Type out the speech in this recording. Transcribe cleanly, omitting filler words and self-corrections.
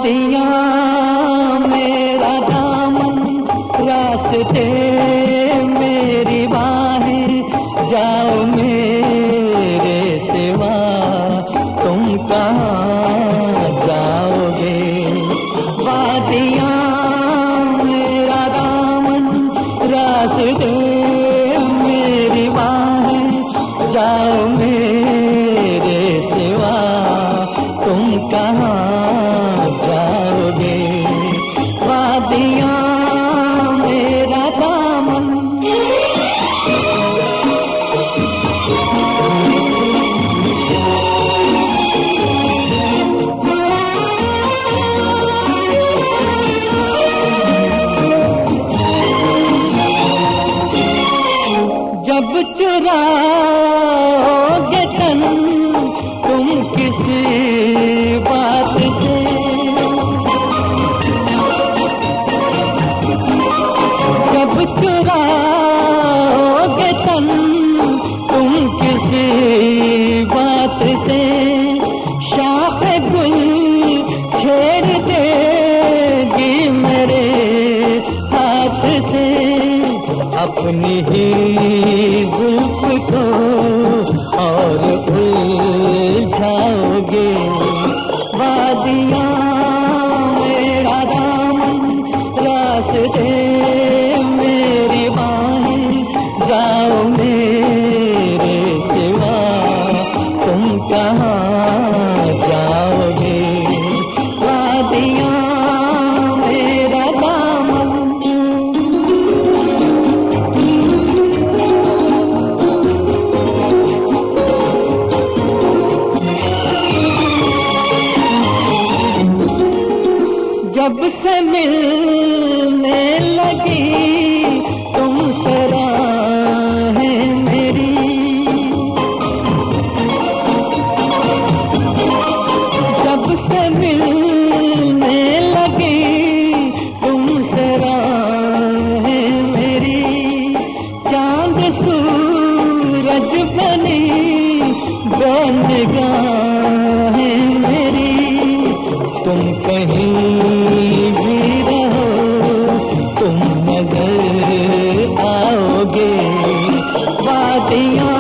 वादियाँ मेरा दामन, रास्ते मेरी बाहें, जाओ मेरे सिवा तुम कहाँ जाओगे। वादियाँ मेरा दामन, रास्ते मेरी बाहें, जाओ मेरे सिवा तुम कहाँ जाओगे। वादियाँ मेरा दामन। जब चुराओगे तन तुम किसी बात से, जब चुराओगे तन तुम किसी बात से, शाख गुल छेड़ देगी मेरे हाथ से। अपनी ही जुल्फ को और उलझाओगे। वादियाँ मेरा दामन, रास्ते मेरी बाहें, जाओ मेरे सिवा तुम कहाँ जाओगे। वादियाँ मेरा दामन। जब से मिलने लगी तुमसे राहें मेरी, जब से मिलने लगी तुमसे राहें मेरी, चांद सूरज बनी निगाहें मेरी। तुम कहीं भी रहो तुम नजर आओगे। वादियाँ